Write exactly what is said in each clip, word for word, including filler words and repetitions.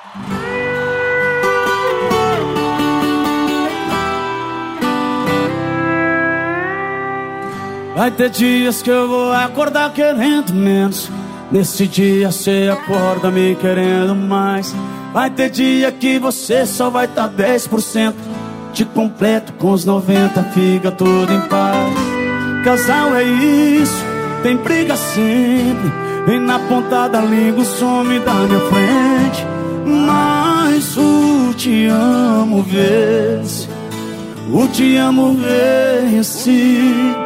Vai ter dias que eu vou acordar querendo menos, nesse dia cê acorda me querendo mais. Vai ter dia que você só vai tá dez por cento, te completo com os noventa, fica tudo em paz. Casal é isso, tem briga sempre, vem na ponta da língua, some da minha frente. Mas o te amo vence, o te amo vence.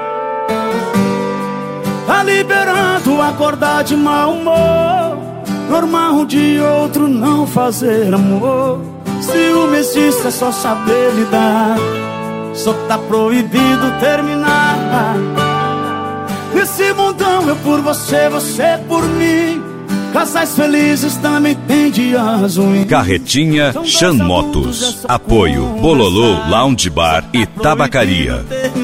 Tá liberando acordar de mau humor, normal um de outro não fazer amor. Ciúme existe, é só saber lidar, só tá proibido terminar. Nesse mundão eu por você, você por mim, casais felizes também tem dias ruins. Carretinha Chan Motos. Apoio Bololô Lounge Bar e Tabacaria.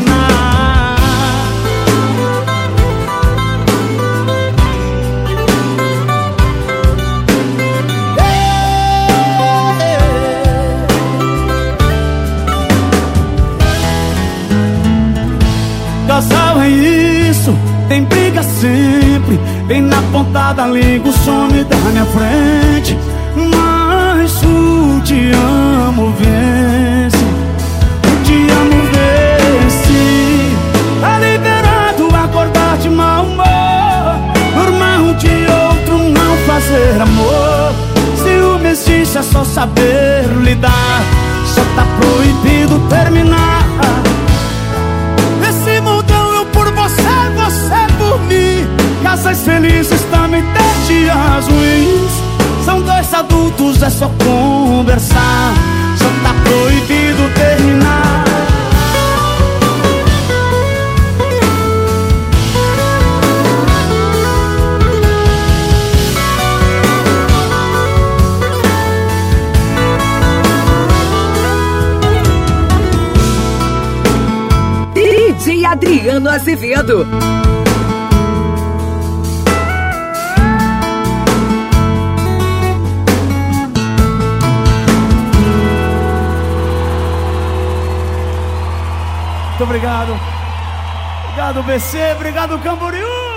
Casal é isso, tem briga sempre, vem na ponta da língua, some da minha frente. Mas o te amo vence, o te amo vence. Tá liberado acordar de mau humor, normal um de outro não fazer amor. Ciúme existe, é só saber lidar, só tá proibido terminar. Casais felizes também tem dias ruins, são dois adultos, é só conversar, só tá proibido terminar. D J Adriano Azevedo. Muito obrigado. Obrigado, B C. Obrigado, Camboriú.